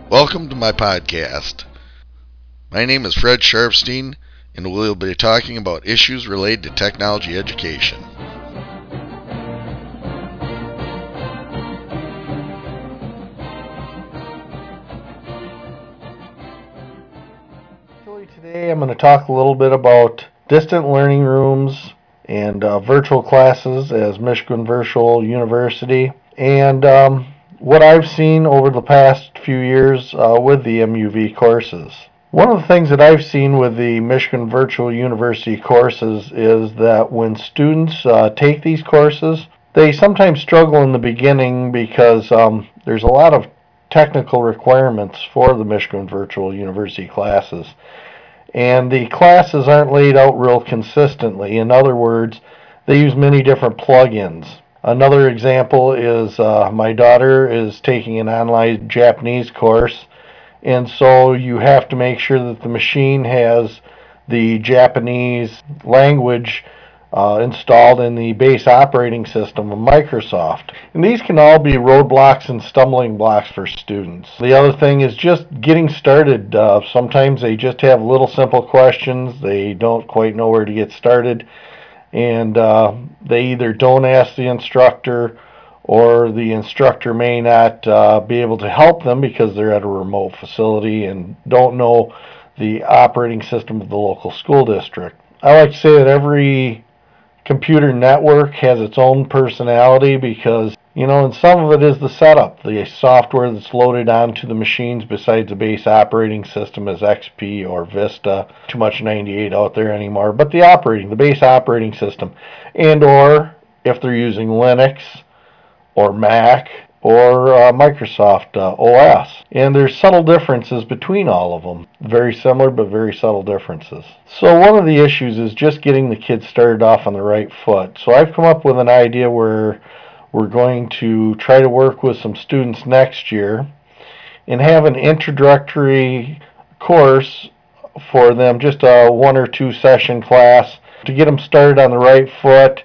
Welcome to my podcast. My name is Fred Sharpstein, and we'll be talking about issues related to technology education. Today I'm going to talk a little bit about distant learning rooms and virtual classes as Michigan Virtual University, and what I've seen over the past few years with the MUV courses. One of the things that I've seen with the Michigan Virtual University courses is that when students take these courses, they sometimes struggle in the beginning because there's a lot of technical requirements for the Michigan Virtual University classes. And the classes aren't laid out real consistently. In other words, they use many different plugins. Another example is my daughter is taking an online Japanese course, and so you have to make sure that the machine has the Japanese language installed in the base operating system of Microsoft. And these can all be roadblocks and stumbling blocks for students. The other thing is just getting started. Sometimes they just have little simple questions. They don't quite know where to get started. And they either don't ask the instructor, or the instructor may not be able to help them because they're at a remote facility and don't know the operating system of the local school district. I like to say that every computer network has its own personality because, and some of it is the setup. The software that's loaded onto the machines besides the base operating system is XP or Vista. Too much 98 out there anymore. But the base operating system, and or if they're using Linux or Mac or Microsoft OS. And there's subtle differences between all of them. Very similar, but very subtle differences. So one of the issues is just getting the kids started off on the right foot. So I've come up with an idea where we're going to try to work with some students next year and have an introductory course for them, just a 1 or 2 session class to get them started on the right foot.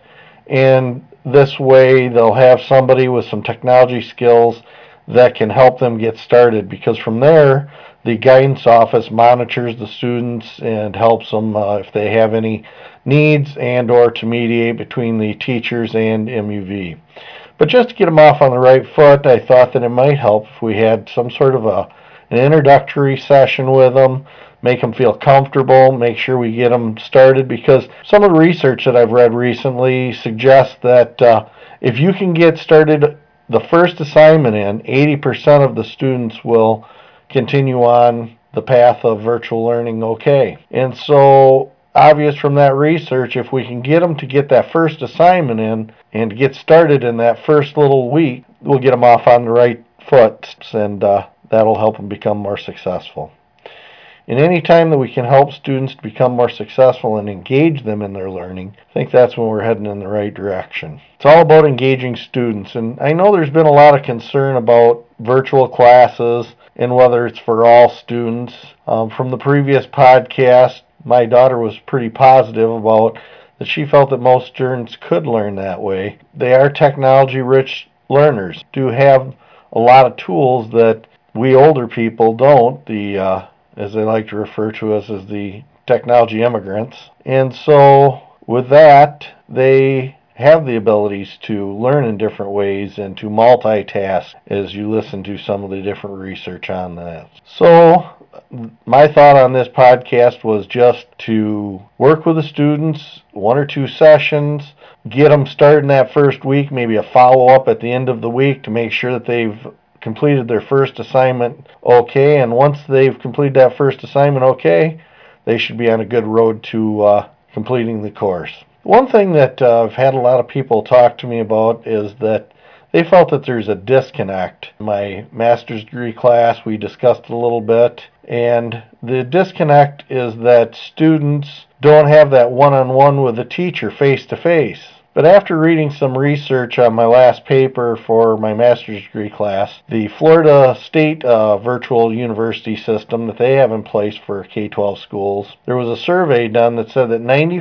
And this way they'll have somebody with some technology skills that can help them get started, because from there the guidance office monitors the students and helps them if they have any needs, and or to mediate between the teachers and MUV. But just to get them off on the right foot, I thought that it might help if we had some sort of an introductory session with them, make them feel comfortable, make sure we get them started, because some of the research that I've read recently suggests that if you can get started the first assignment in, 80% of the students will continue on the path of virtual learning okay. And so obvious from that research, if we can get them to get that first assignment in and get started in that first little week, we'll get them off on the right foot, and that'll help them become more successful. And any time that we can help students become more successful and engage them in their learning, I think that's when we're heading in the right direction. It's all about engaging students. And I know there's been a lot of concern about virtual classes and whether it's for all students. From the previous podcast, my daughter was pretty positive about that she felt that most students could learn that way. They are technology-rich learners, do have a lot of tools that we older people don't. As they like to refer to us as the technology immigrants. And so with that, they have the abilities to learn in different ways and to multitask, as you listen to some of the different research on that. So my thought on this podcast was just to work with the students, 1 or 2 sessions, get them started in that first week, maybe a follow-up at the end of the week to make sure that they've completed their first assignment okay, and once they've completed that first assignment okay, they should be on a good road to completing the course. One thing that I've had a lot of people talk to me about is that they felt that there's a disconnect. In my master's degree class, we discussed it a little bit, and the disconnect is that students don't have that one-on-one with the teacher face-to-face. But after reading some research on my last paper for my master's degree class, the Florida State virtual university system that they have in place for K-12 schools, there was a survey done that said that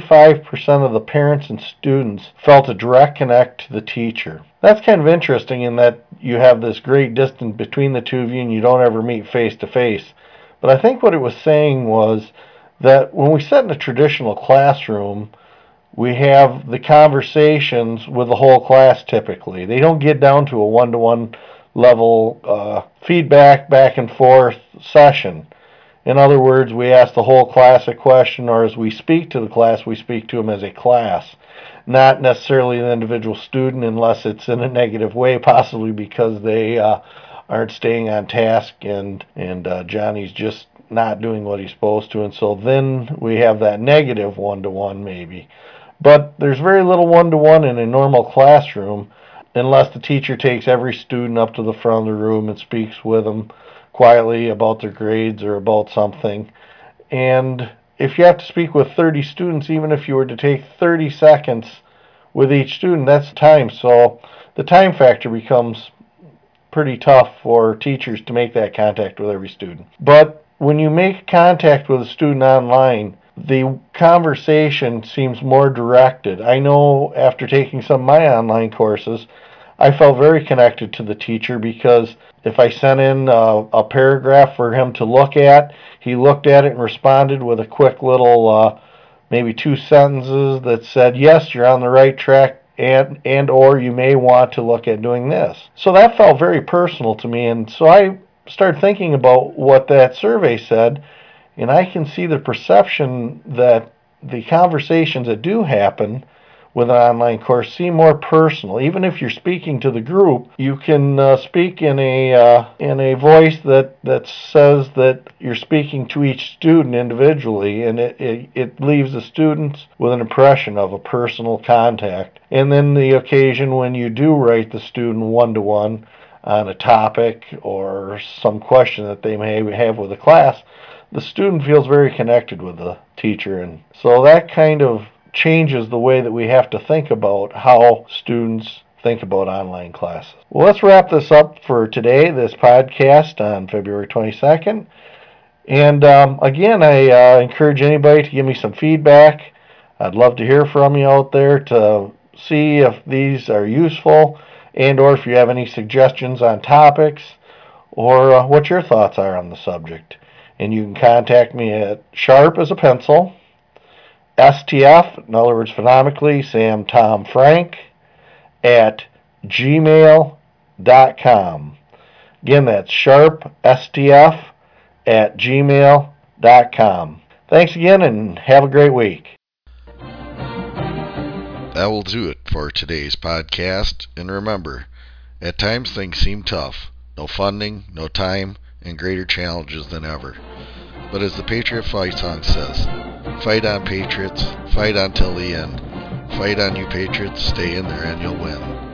95% of the parents and students felt a direct connect to the teacher. That's kind of interesting in that you have this great distance between the two of you and you don't ever meet face to face. But I think what it was saying was that when we sit in a traditional classroom, we have the conversations with the whole class typically. They don't get down to a one-to-one level feedback back and forth session. In other words, we ask the whole class a question, or as we speak to the class, we speak to them as a class, not necessarily an individual student unless it's in a negative way, possibly because they aren't staying on task and Johnny's just not doing what he's supposed to, and so then we have that negative one-to-one maybe. But there's very little one-to-one in a normal classroom unless the teacher takes every student up to the front of the room and speaks with them quietly about their grades or about something. And if you have to speak with 30 students, even if you were to take 30 seconds with each student, that's time. So the time factor becomes pretty tough for teachers to make that contact with every student. But when you make contact with a student online, the conversation seems more directed. I know after taking some of my online courses, I felt very connected to the teacher because if I sent in a paragraph for him to look at, he looked at it and responded with a quick little, maybe 2 sentences that said, yes, you're on the right track, and or you may want to look at doing this. So that felt very personal to me, and so I started thinking about what that survey said, and I can see the perception that the conversations that do happen with an online course seem more personal. Even if you're speaking to the group, you can speak in a voice that says that you're speaking to each student individually, and it leaves the students with an impression of a personal contact. And then the occasion when you do write the student one-to-one on a topic or some question that they may have with the class, the student feels very connected with the teacher, and so that kind of changes the way that we have to think about how students think about online classes. Well, let's wrap this up for today, this podcast on February 22nd. And again, I encourage anybody to give me some feedback. I'd love to hear from you out there to see if these are useful and or if you have any suggestions on topics or what your thoughts are on the subject. And you can contact me at sharp as a pencil, STF, in other words, phonemically, Sam, Tom, Frank, at gmail.com. Again, that's sharp, STF, at gmail.com. Thanks again and have a great week. That will do it for today's podcast. And remember, at times things seem tough. No funding, no time, and greater challenges than ever. But as the Patriot Fight song says, fight on, Patriots, fight on till the end. Fight on, you Patriots, stay in there and you'll win.